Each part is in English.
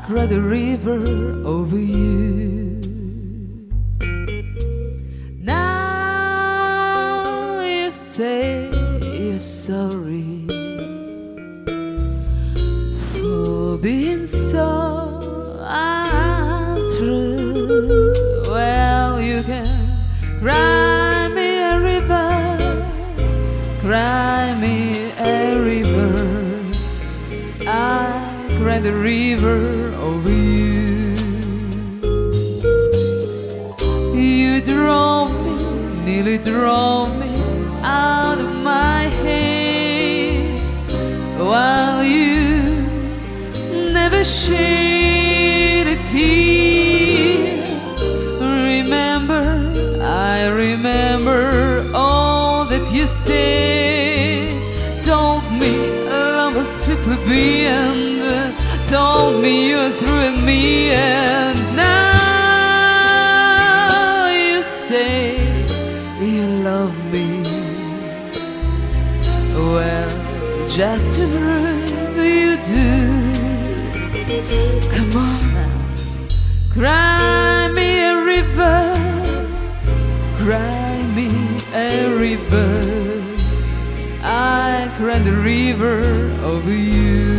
cry the river over you. Now you say you're sorry for being so untrue. Well, you can cry me a river, cry me a river. I cry the river over you. You drove me, nearly drove me out of my head, while you never shed a tear. Remember, I remember all that you said. Told me love was strictly beyond, told me you were through with me, and now you say you love me. Well, just to prove you do, come on now, cry me a river, cry me a river. I cry the river over you.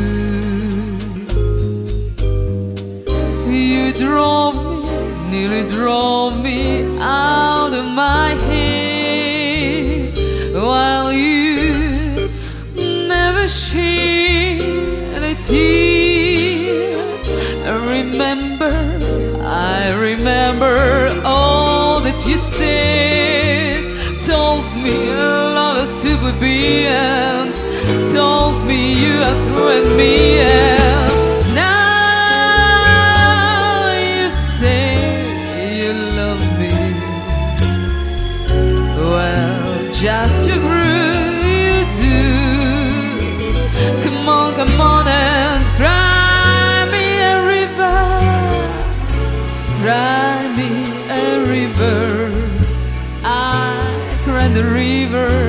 You drove me, nearly drove me out of my head, while you never shed a tear. I remember all that you said. Told me love is to be, and told me you are through with me, and now you say you love me. Well, just to prove you do, come on and cry me a river, cry me a river. I cry the river